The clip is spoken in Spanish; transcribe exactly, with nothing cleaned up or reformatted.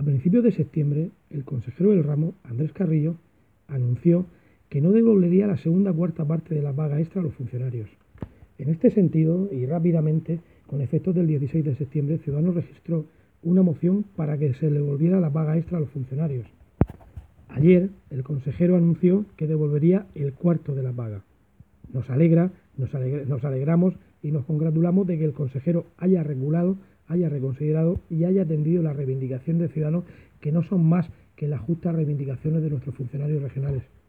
A principios de septiembre, el consejero del ramo, Andrés Carrillo, anunció que no devolvería la segunda cuarta parte de la paga extra a los funcionarios. En este sentido, y rápidamente, con efectos del dieciséis de septiembre, Ciudadanos registró una moción para que se le devolviera la paga extra a los funcionarios. Ayer, el consejero anunció que devolvería el cuarto de la paga. Nos alegra, nos, alegre, nos alegramos y nos congratulamos de que el consejero haya regulado, haya reconsiderado y haya atendido las reivindicaciones de Ciudadanos, que no son más que las justas reivindicaciones de nuestros funcionarios regionales.